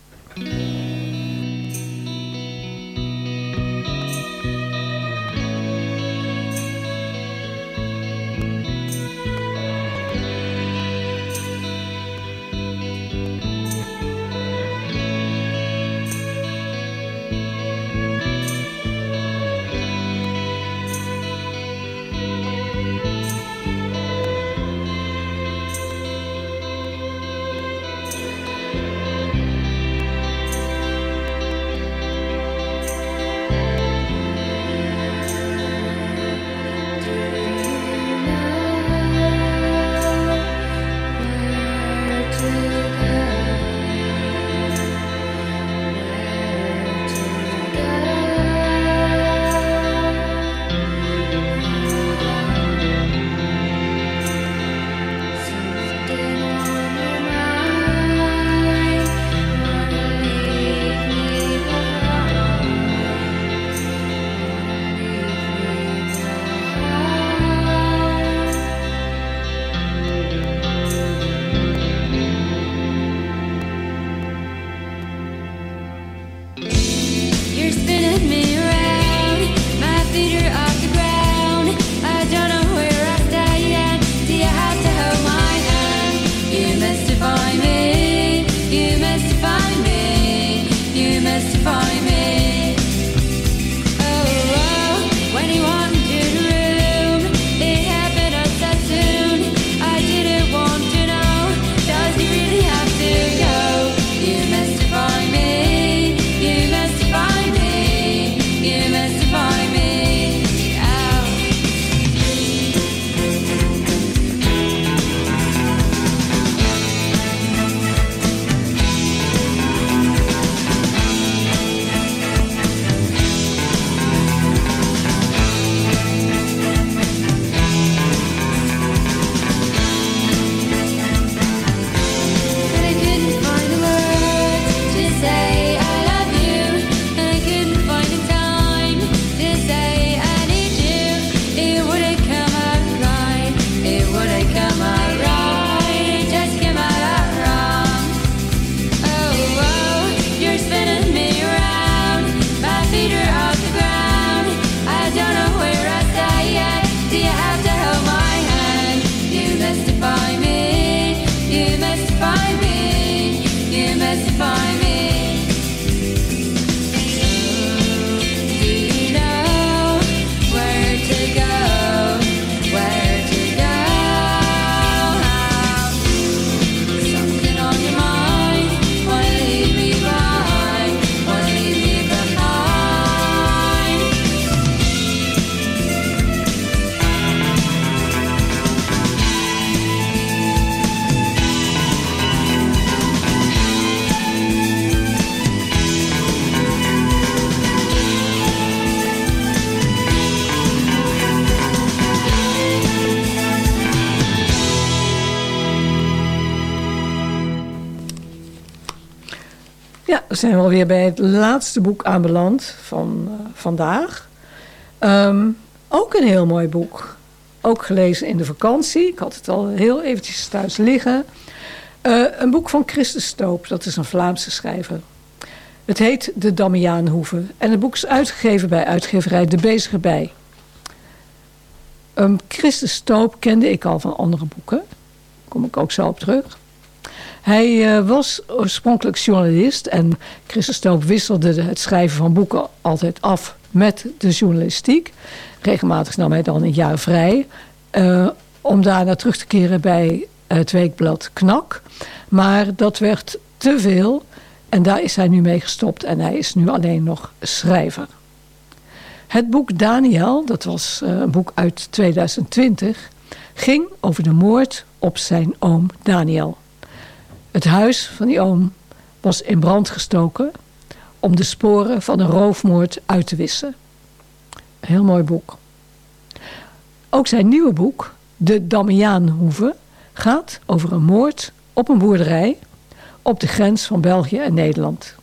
Ja, we zijn alweer bij het laatste boek aanbeland van vandaag. Ook een heel mooi boek. Ook gelezen in de vakantie. Ik had het al heel eventjes thuis liggen. Een boek van Christus Stoop. Dat is een Vlaamse schrijver. Het heet De Damiaanhoeve. En het boek is uitgegeven bij uitgeverij De Bezige Bij. Christus Stoop kende ik al van andere boeken. Daar kom ik ook zo op terug. Hij was oorspronkelijk journalist en Christus Stoop wisselde het schrijven van boeken altijd af met de journalistiek. Regelmatig nam hij dan een jaar vrij om daarna terug te keren bij het weekblad Knak. Maar dat werd te veel en daar is hij nu mee gestopt en hij is nu alleen nog schrijver. Het boek Daniel, dat was een boek uit 2020, ging over de moord op zijn oom Daniel. Het huis van die oom was in brand gestoken om de sporen van een roofmoord uit te wissen. Een heel mooi boek. Ook zijn nieuwe boek, De Damiaanhoeve, gaat over een moord op een boerderij op de grens van België en Nederland.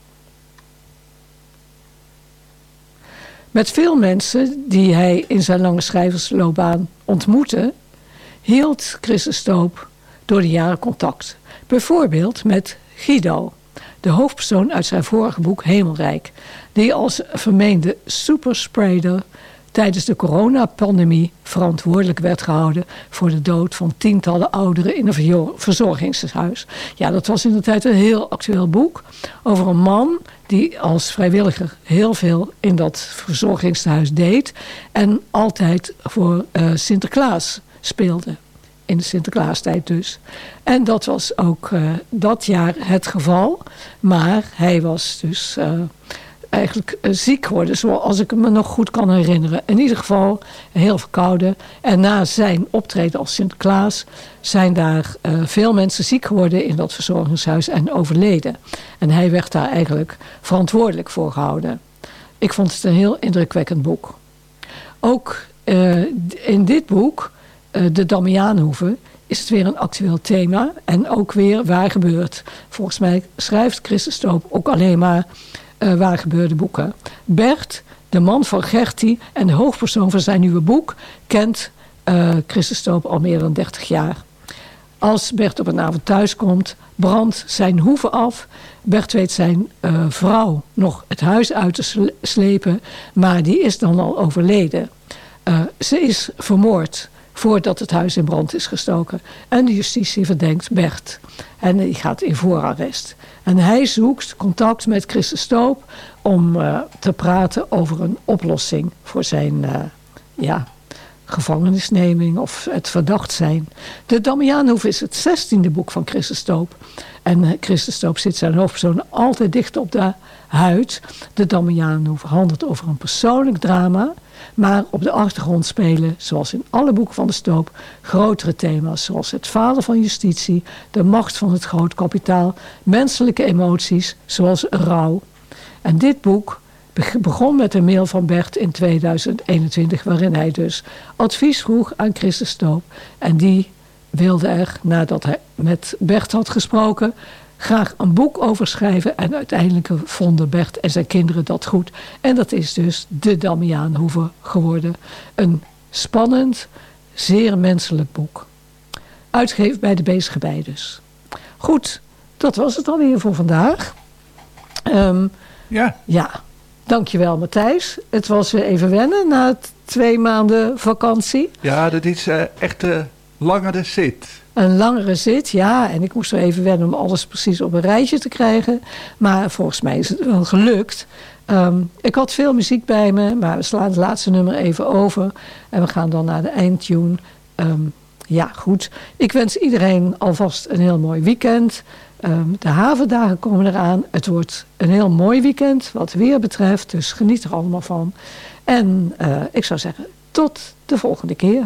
Met veel mensen die hij in zijn lange schrijversloopbaan ontmoette, hield Christus Stoop door de jaren contact. Bijvoorbeeld met Guido, de hoofdpersoon uit zijn vorige boek Hemelrijk, die als vermeende superspreader tijdens de coronapandemie verantwoordelijk werd gehouden voor de dood van tientallen ouderen in een verzorgingshuis. Ja, dat was in de tijd een heel actueel boek over een man die als vrijwilliger heel veel in dat verzorgingshuis deed en altijd voor Sinterklaas speelde. In de Sinterklaastijd dus. En dat was ook dat jaar het geval. Maar hij was dus eigenlijk ziek geworden, zoals ik me nog goed kan herinneren. In ieder geval heel verkouden. En na zijn optreden als Sinterklaas zijn daar veel mensen ziek geworden in dat verzorgingshuis en overleden. En hij werd daar eigenlijk verantwoordelijk voor gehouden. Ik vond het een heel indrukwekkend boek. Ook in dit boek, De Damiaanhoeve, is het weer een actueel thema en ook weer waar gebeurt. Volgens mij schrijft Christus Stoop ook alleen maar waar gebeurde boeken. Bert, de man van Gertie en de hoofdpersoon van zijn nieuwe boek, kent Christus Stoop al meer dan 30 jaar. Als Bert op een avond thuis komt, brandt zijn hoeve af. Bert weet zijn vrouw nog het huis uit te slepen, maar die is dan al overleden. Ze is vermoord voordat het huis in brand is gestoken. En de justitie verdenkt Bert. En die gaat in voorarrest. En hij zoekt contact met Christus Stoop om te praten over een oplossing voor zijn gevangenisneming of het verdacht zijn. De Damiaanhoeve is het 16e boek van Christus Stoop. En Christus Stoop zit zijn hoofdpersoon altijd dicht op de huid. De Damiaanhoeve handelt over een persoonlijk drama, maar op de achtergrond spelen, zoals in alle boeken van de Stoop, grotere thema's zoals het falen van justitie, de macht van het groot kapitaal, menselijke emoties zoals rouw. En dit boek begon met een mail van Bert in 2021, waarin hij dus advies vroeg aan Christus Stoop. En die wilde er, nadat hij met Bert had gesproken, graag een boek over schrijven. En uiteindelijk vonden Bert en zijn kinderen dat goed. En dat is dus De Damiaanhoeve geworden. Een spannend, zeer menselijk boek. Uitgegeven bij de Bezige Bij dus. Goed, dat was het alweer voor vandaag. Ja, dankjewel Matthijs. Het was weer even wennen na 2 maanden vakantie. Ja, dat is echt een langere zit. Een langere zit, ja. En ik moest er even wennen om alles precies op een rijtje te krijgen. Maar volgens mij is het wel gelukt. Ik had veel muziek bij me, maar we slaan het laatste nummer even over. En we gaan dan naar de eindtune. Ja, goed. Ik wens iedereen alvast een heel mooi weekend. De havendagen komen eraan. Het wordt een heel mooi weekend wat weer betreft. Dus geniet er allemaal van. En ik zou zeggen, tot de volgende keer.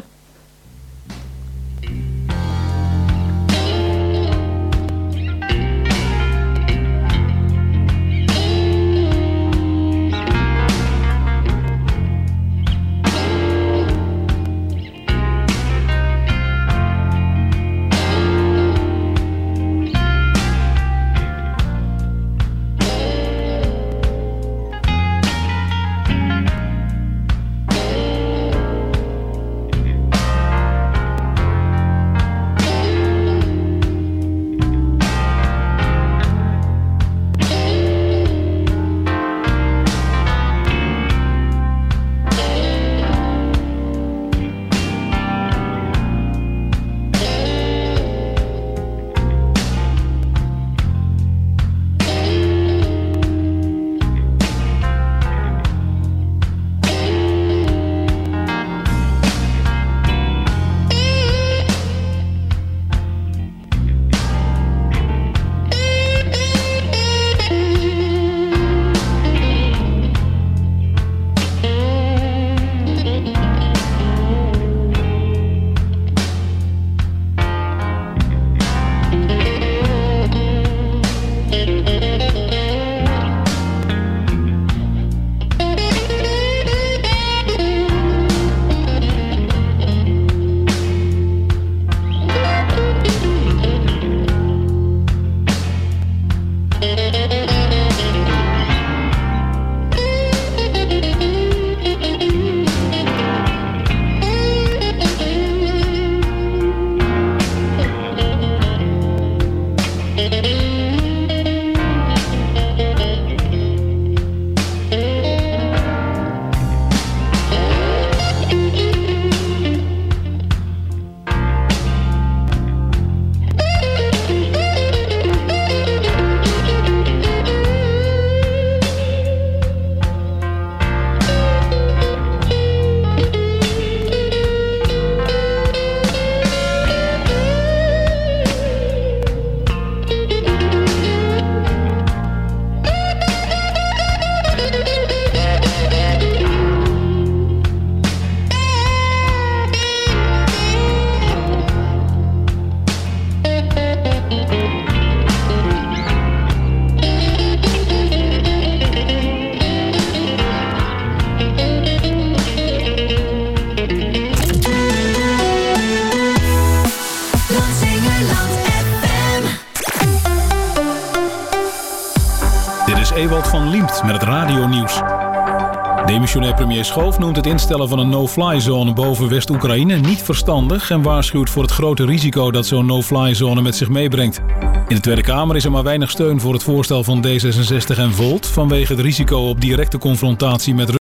van Liemt met het radionieuws. Demissionair premier Schoof noemt het instellen van een no-fly-zone boven West-Oekraïne niet verstandig en waarschuwt voor het grote risico dat zo'n no-fly-zone met zich meebrengt. In de Tweede Kamer is er maar weinig steun voor het voorstel van D66 en Volt vanwege het risico op directe confrontatie met